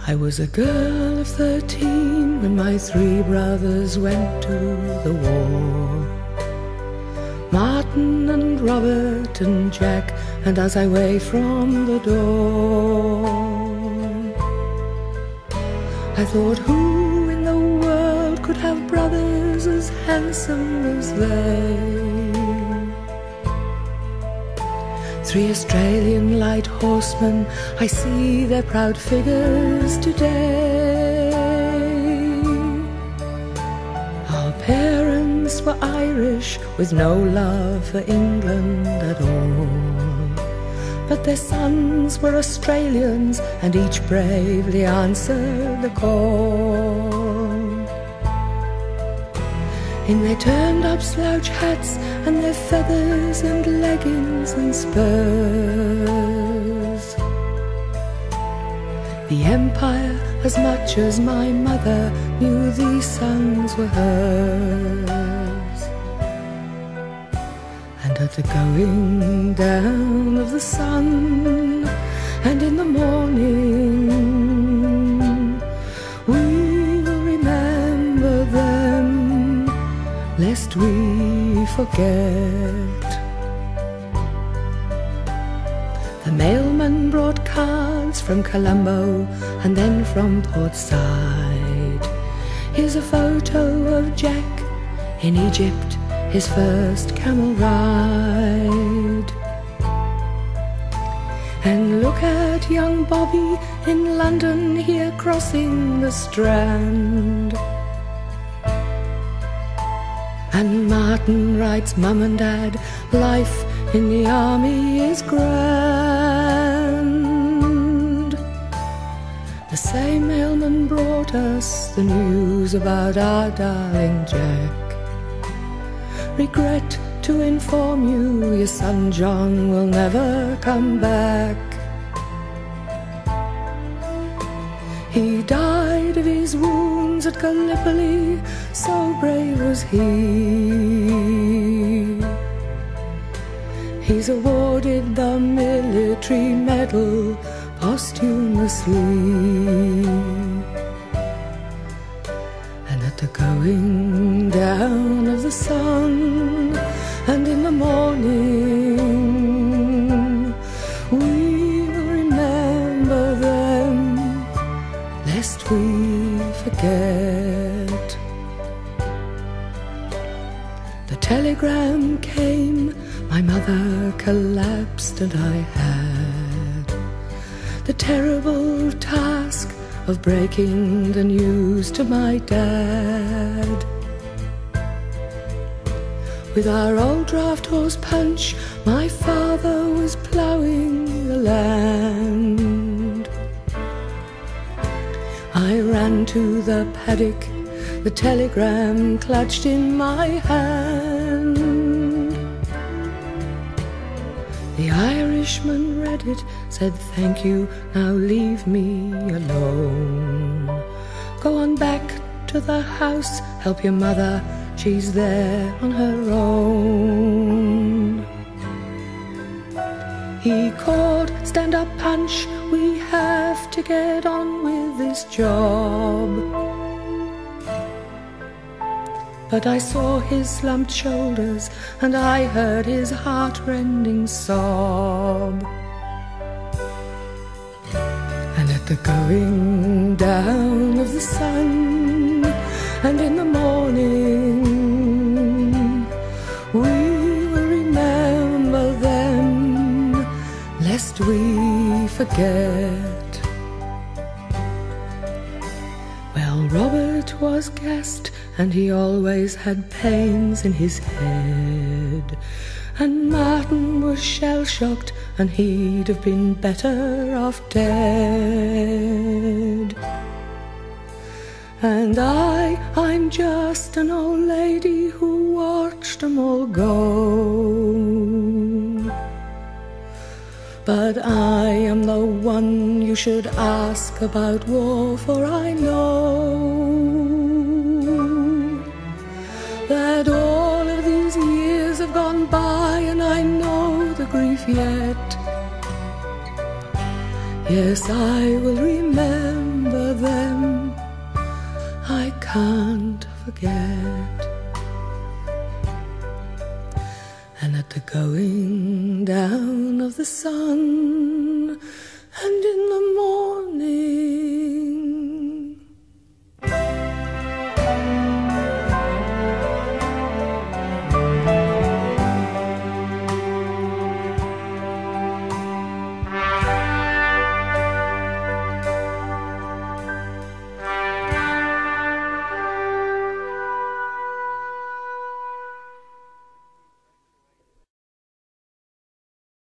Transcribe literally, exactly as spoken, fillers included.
I was a girl of thirteen when my three brothers went to the war. Martin and Robert and Jack, and as I waved from the door, I thought, who in the world could have brothers as handsome as they? Three Australian light horsemen, I see their proud figures today. Our parents were Irish, with no love for England at all. But their sons were Australians, and each bravely answered the call. In their turned-up slouch hats and their feathers and leggings and spurs, the Empire, as much as my mother, knew these sons were hers. And at the going down of the sun, and in the morning, we will remember them, lest we forget. The mailman brought cards from Colombo and then from Port Said. Here's a photo of Jack in Egypt, his first camel ride. And look at young Bobby in London here crossing the Strand. And Martin writes, Mum and Dad, life in the army is grand. The same mailman brought us the news about our darling Jack. Regret to inform you, your son John will never come back. He died of his wounds at Gallipoli, so brave was he. He's awarded the military medal posthumously. And at the going down of the sun, and in the morning, we will remember them, lest we forget. The telegram came, my mother collapsed, and I had the terrible task of breaking the news to my dad. With our old draft horse Punch, my father was ploughing the land. I ran to the paddock, the telegram clutched in my hand. The Irishman read it, said, thank you, now leave me alone. Go on back to the house, help your mother, she's there on her own. He called, stand up Punch, we have to get on with this job. But I saw his slumped shoulders, and I heard his heart-rending sob. And at the going down of the sun, and in the morning, we will remember them, lest we forget. Well, Robert was gassed, and he always had pains in his head. And Martin was shell-shocked, and he'd have been better off dead. And I, I'm just an old lady who watched them all go. But I am the one you should ask about war, for I know that all of these years have gone by, and I know the grief yet. Yes, I will remember remember them, I can't forget. And at the going down of the sun, and in the morning,